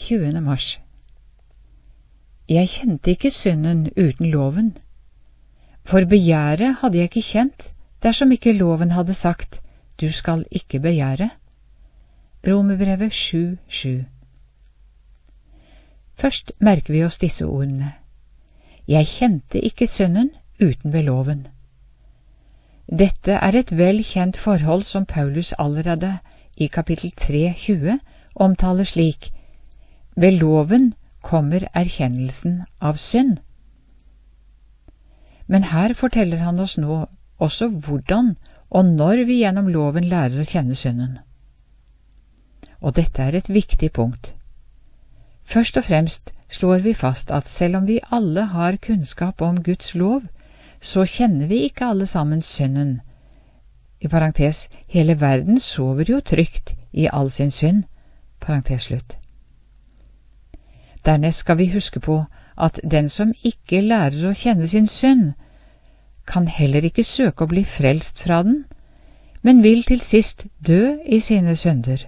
20. mars. Jeg kjente ikke synden uten loven. For begjæret hadde jeg ikke kjent dersom ikke loven hadde sagt, du skal ikke begjære. Romerbrevet 7:7. Først merker vi oss disse ordene. Jeg kjente ikke synden uten ved loven. Dette er et vel kjent forhold som Paulus allerede i kapittel 3:20 omtaler slik: ved loven kommer erkjennelsen av synd. Men her forteller han oss nå også hvordan og når vi gjennom loven lærer å kjenne synden. Og dette er et viktig punkt. Først og fremst slår vi fast at selv om vi alle har kunnskap om Guds lov, så kjenner vi ikke alle sammen synden. I parentes, hele verden sover jo trygt i all sin synd. Parentes slutt. Dernest skal vi huske på at den som ikke lærer å kjenne sin synd, kan heller ikke søke å bli frelst fra den, men vil til sist dø i sine synder.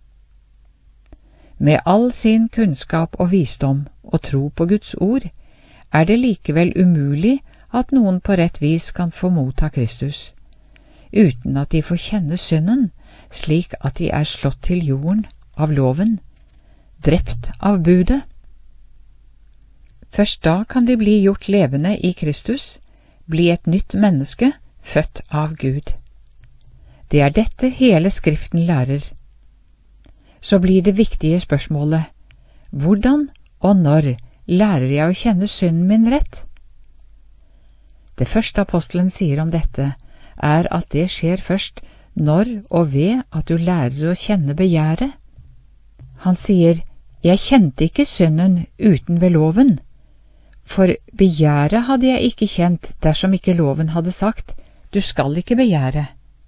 Med all sin kunnskap og visdom og tro på Guds ord er det likevel umulig at noen på rett vis kan få motta Kristus, uten at de får kjenne synden, slik at de er slått til jorden av loven, drept av budet. Først da kan de bli gjort levende i Kristus, bli et nytt menneske, født av Gud. Det er dette hele Skriften lærer. Så blir det viktige spørsmålet, hvordan og når lærer jeg å kjenne synden min rett? Det første apostelen sier om dette, er at det skjer først når og ved at du lærer å kjenne begjæret. Han sier, jeg kjente ikke synden uten ved loven, for begjæret hadde jeg ikke kjent dersom ikke loven hadde sagt, du skal ikke begjære.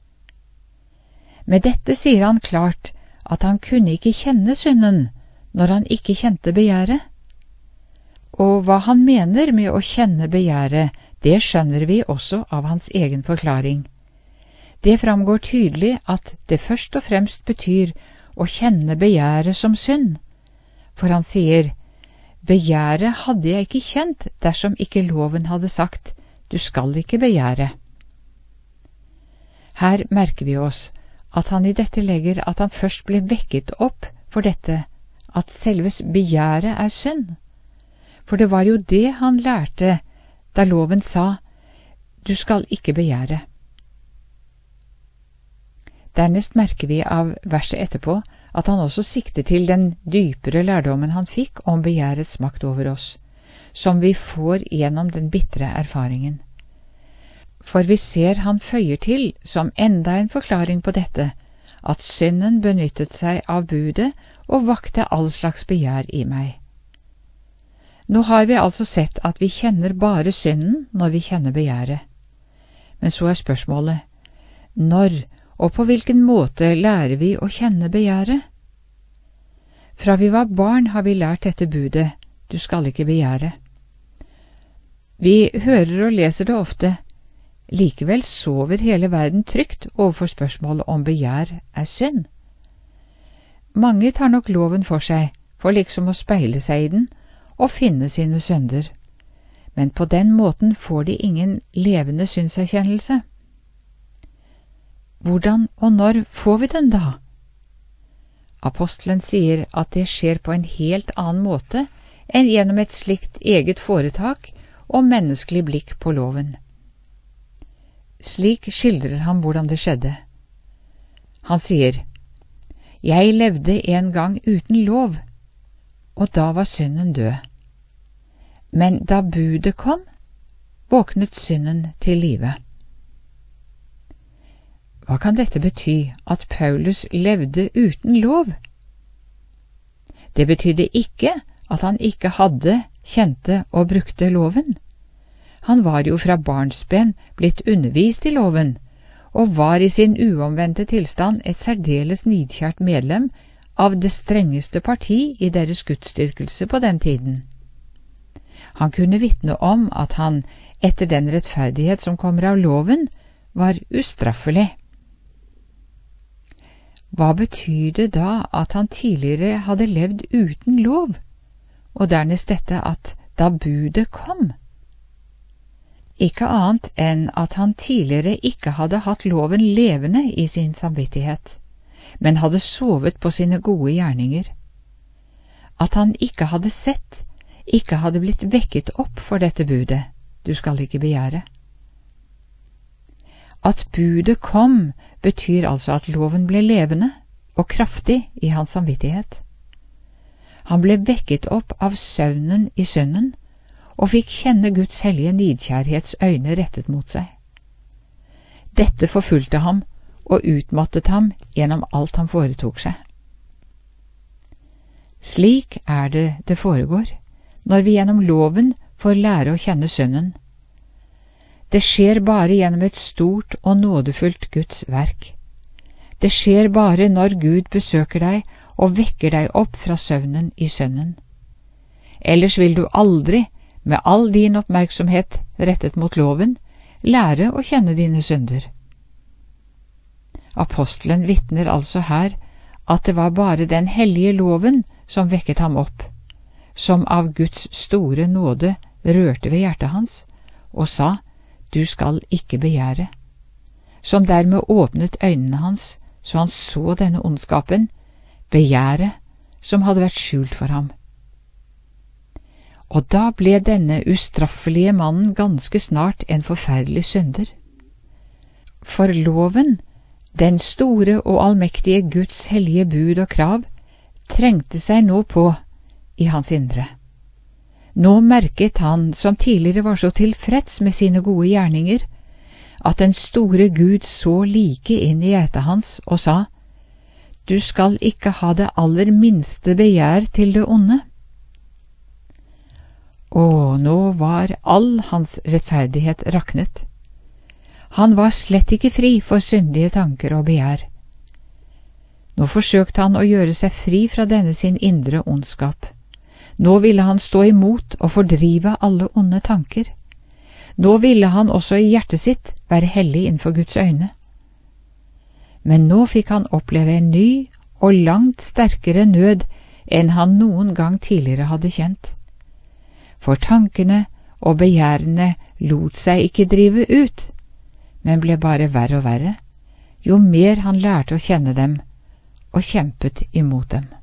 Med dette sier han klart at han kunne ikke kjenne synden når han ikke kjente begjæret. Og hva han mener med å kjenne begjæret, det skjønner vi også av hans egen forklaring. Det framgår tydelig at det først og fremst betyr å kjenne begjæret som synd, for han sier, begjæret hadde jeg ikke kjent dersom ikke loven hadde sagt, du skal ikke begjære. Her merker vi oss at han i dette legger at han først ble vekket opp for dette, at selves begjæret er synd. For det var jo det han lærte da loven sa, du skal ikke begjære. Dernest merker vi av verset etterpå at han også sikter til den dypere lærdommen han fikk om begjærets makt over oss, som vi får gjennom den bitre erfaringen. For vi ser han føyer til, som enda en forklaring på dette, at synden benyttet seg av budet og vakte all slags begjær i meg. Nå har vi altså sett at vi kjenner bare synden når vi kjenner begjæret. Men så er spørsmålet, når og på hvilken måte lærer vi å kjenne begjæret? Fra vi var barn har vi lært dette budet, du skal ikke begjære. Vi hører og leser det ofte, likevel sover hele verden trygt overfor spørsmålet om begjær er synd. Mange tar nok loven for seg, for liksom å speile seg i den og finne sine synder, men på den måten får de ingen levende synserkjennelse. Hvordan og når får vi den da? Apostelen sier at det skjer på en helt annen måte enn gjennom et slikt eget foretak og menneskelig blikk på loven. Slik skildrer han hvordan det skjedde. Han sier, jeg levde en gang uten lov, og da var synden død. Men da budet kom, våknet synden til live. Hva kan dette bety, at Paulus levde uten lov? Det betydde ikke at han ikke hadde, kjente og brukte loven. Han var jo fra barnsben blitt undervist i loven, og var i sin uomvendte tilstand et særdeles nidkjært medlem av det strengeste parti i deres gudsdyrkelse på den tiden. Han kunne vitne om at han, etter den rettferdighet som kommer av loven, var ustraffelig. Hva betyr det da at han tidligere hadde levd uten lov, og dernest dette at da budet kom? Ikke annet enn at han tidligere ikke hadde hatt loven levende i sin samvittighet, men hadde sovet på sine gode gjerninger. At han ikke hadde sett, ikke hadde blitt vekket opp for dette budet, du skal ikke begjære. At budet kom betyr altså at loven ble levende og kraftig i hans samvittighet. Han ble vekket opp av søvnen i synden og fikk kjenne Guds hellige nidkjærhets øyne rettet mot seg. Dette forfulgte ham og utmattet ham gjennom alt han foretok seg. Slik er det foregår når vi gjennom loven får lære å kjenne synden. Det skjer bare gjennom et stort og nådefullt Guds verk. Det skjer bare når Gud besøker deg og vekker deg opp fra søvnen i synden. Ellers vil du aldri, med all din oppmerksomhet rettet mot loven, lære å kjenne dine synder. Apostelen vitner altså her at det var bare den hellige loven som vekket ham opp, som av Guds store nåde rørte ved hjertet hans, og sa, du skal ikke begjære, som dermed åpnet øynene hans, så han så denne ondskapen, begjæret, som hadde vært skjult for ham. Og da ble denne ustraffelige mannen ganske snart en forferdelig synder. For loven, den store og allmektige Guds hellige bud og krav, trengte seg nå på i hans indre. Nå merket han, som tidligere var så tilfreds med sine gode gjerninger, at den store Gud så like inn i hjertet hans og sa, du skal ikke ha det aller minste begjær til det onde. Og nå var all hans rettferdighet raknet. Han var slett ikke fri for syndige tanker og begjær. Nå forsøkte han å gjøre seg fri fra denne sin indre ondskap. Nå ville han stå imot og fordrive alle onde tanker. Nå ville han også i hjertet sitt være hellig innenfor Guds øyne. Men nå fikk han oppleve en ny og langt sterkere nød enn han noen gang tidligere hadde kjent. For tankene og begjærene lot seg ikke drive ut, men ble bare verre og verre, jo mer han lærte å kjenne dem og kjempet imot dem.